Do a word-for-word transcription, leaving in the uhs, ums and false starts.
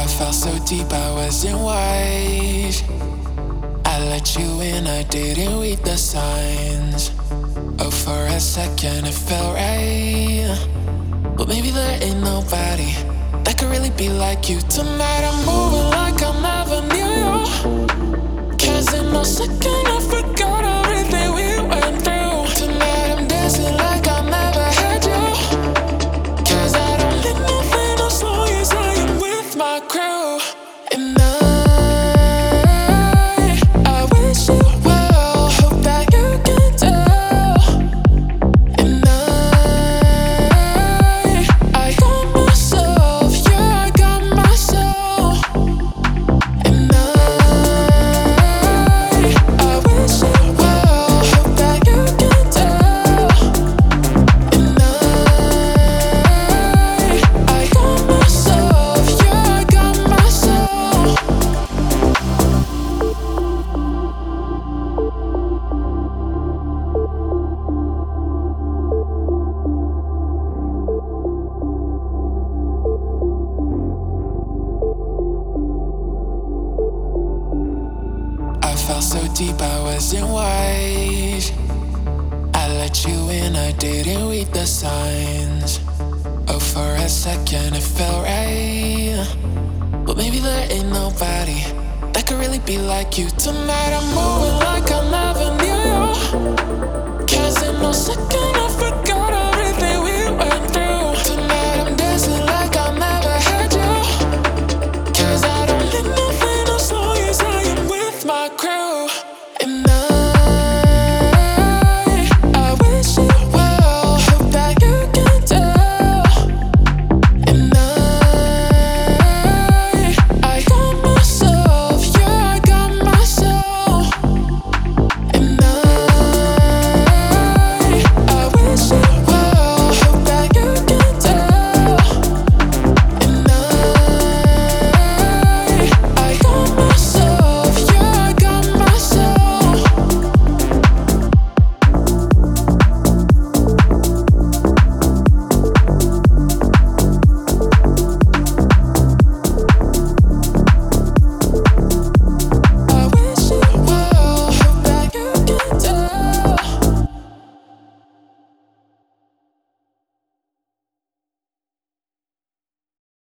I fell so deep I wasn't wise. I let you in, I didn't read the signs. Oh, for a second it felt right, but maybe there ain't nobody that could really be like you. Tonight I'm moving like I never knew you, 'cause in a second I forgot everything we went through. Tonight I'm dancing like I never had you, 'cause I don't need nothing as long as I am with my crew. And I, I wish you well, hope that you can tell. And I, I got myself, yeah, I got myself. And I, I wish you well, hope that you can tell. And I, I got myself, yeah, I got myself. I fell so deep I wasn't wise. I let you in, I didn't read the signs. Oh, for a second it felt right, but maybe there ain't nobody that could really be like you. Tonight I'm moving like I never knew you, 'cause in a second I